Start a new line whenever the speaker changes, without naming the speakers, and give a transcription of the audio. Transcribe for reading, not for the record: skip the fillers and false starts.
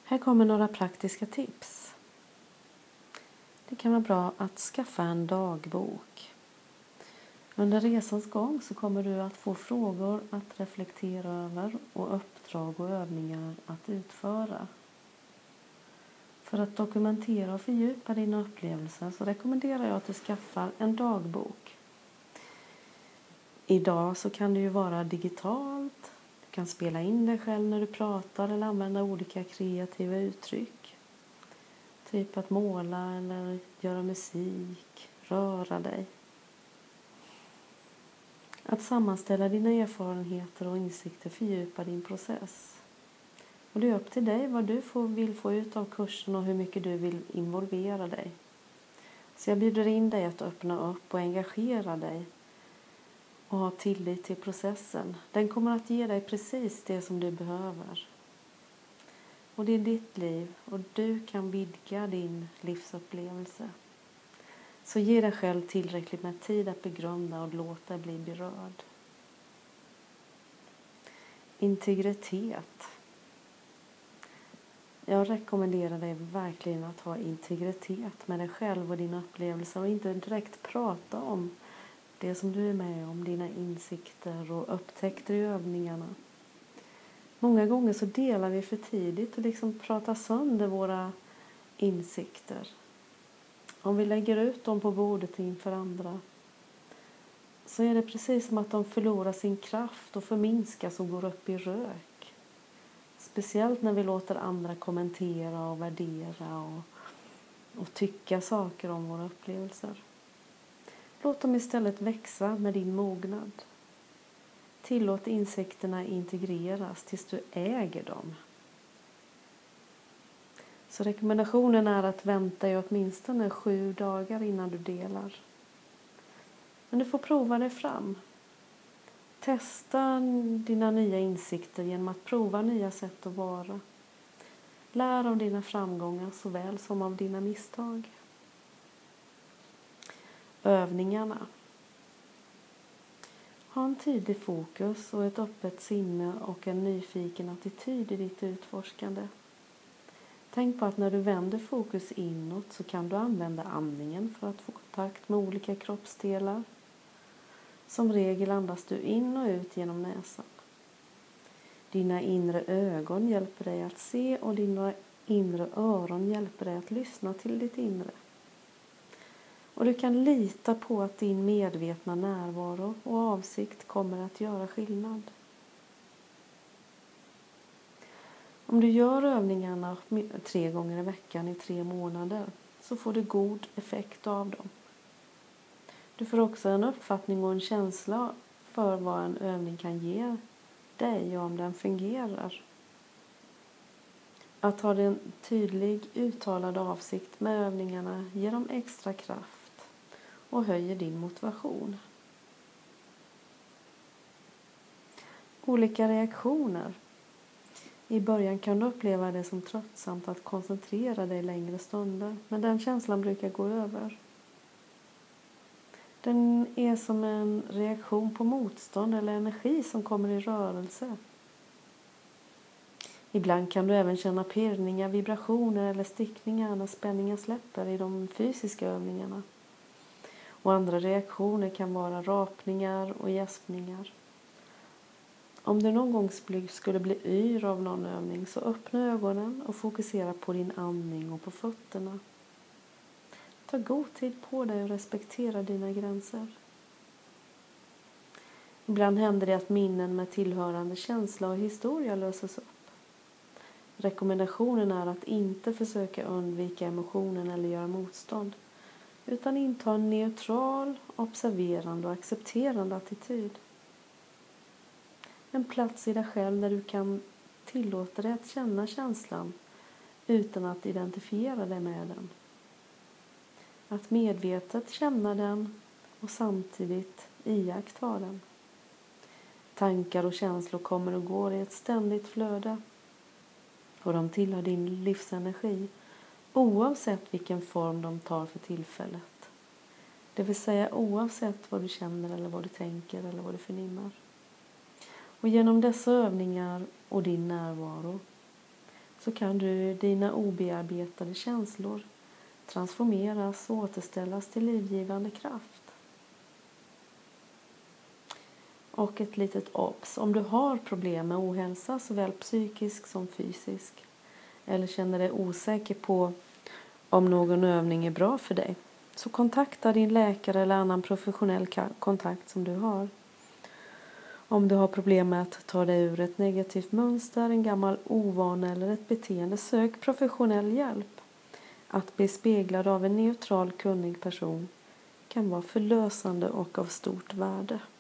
Här kommer några praktiska tips. Det kan vara bra att skaffa en dagbok. Under resans gång så kommer du att få frågor att reflektera över och uppdrag och övningar att utföra. För att dokumentera och fördjupa dina upplevelser så rekommenderar jag att du skaffar en dagbok. Idag så kan det ju vara digitalt. Du kan spela in dig själv när du pratar eller använda olika kreativa uttryck. Typ att måla eller göra musik, röra dig. Att sammanställa dina erfarenheter och insikter fördjupar din process. Och det är upp till dig vad du vill få ut av kursen och hur mycket du vill involvera dig. Så jag bjuder in dig att öppna upp och engagera dig och ha tillit till processen. Den kommer att ge dig precis det som du behöver. Och det är ditt liv och du kan vidga din livsupplevelse. Så ge dig själv tillräckligt med tid att begrunda och låta dig bli berörd. Integritet. Jag rekommenderar dig verkligen att ha integritet med dig själv och dina upplevelser och inte direkt prata om det som du är med om, dina insikter och upptäckter i övningarna. Många gånger så delar vi för tidigt och liksom pratar sönder våra insikter. Om vi lägger ut dem på bordet inför andra så är det precis som att de förlorar sin kraft och förminskas och går upp i rök. Speciellt när vi låter andra kommentera och värdera och tycka saker om våra upplevelser. Låt dem istället växa med din mognad. Tillåt insikterna integreras tills du äger dem. Så rekommendationen är att vänta i åtminstone 7 dagar innan du delar. Men du får prova dig fram. Testa dina nya insikter genom att prova nya sätt att vara. Lär av dina framgångar såväl som av dina misstag. Övningarna. Ha en tydlig fokus och ett öppet sinne och en nyfiken attityd i ditt utforskande. Tänk på att när du vänder fokus inåt så kan du använda andningen för att få kontakt med olika kroppsdelar. Som regel andas du in och ut genom näsan. Dina inre ögon hjälper dig att se och dina inre öron hjälper dig att lyssna till ditt inre. Och du kan lita på att din medvetna närvaro och avsikt kommer att göra skillnad. Om du gör övningarna 3 gånger i veckan i 3 månader så får du god effekt av dem. Du får också en uppfattning och en känsla för vad en övning kan ge dig och om den fungerar. Att ha en tydlig uttalad avsikt med övningarna ger dem extra kraft och höjer din motivation. Olika reaktioner. I början kan du uppleva det som tröttsamt att koncentrera dig längre stunder, men den känslan brukar gå över. Den är som en reaktion på motstånd eller energi som kommer i rörelse. Ibland kan du även känna pirrningar, vibrationer eller stickningar när spänningen släpper i de fysiska övningarna. Och andra reaktioner kan vara rapningar och gäspningar. Om du någon gång skulle bli yr av någon övning så öppna ögonen och fokusera på din andning och på fötterna. Ta god tid på dig och respektera dina gränser. Ibland händer det att minnen med tillhörande känsla och historia löses upp. Rekommendationen är att inte försöka undvika emotionen eller göra motstånd, utan inta en neutral, observerande och accepterande attityd. En plats i dig själv där du kan tillåta dig att känna känslan utan att identifiera dig med den. Att medvetet känna den och samtidigt iaktta den. Tankar och känslor kommer och går i ett ständigt flöde. Och de tillhör din livsenergi oavsett vilken form de tar för tillfället. Det vill säga oavsett vad du känner eller vad du tänker eller vad du förnimmar. Och genom dessa övningar och din närvaro så kan dina obearbetade känslor transformeras och återställas till livgivande kraft. Och ett litet obs. Om du har problem med ohälsa, såväl psykisk som fysisk, eller känner dig osäker på om någon övning är bra för dig, så kontakta din läkare eller annan professionell kontakt som du har. Om du har problem med att ta dig ur ett negativt mönster, en gammal ovana eller ett beteende, sök professionell hjälp. Att bli speglad av en neutral, kunnig person kan vara förlösande och av stort värde.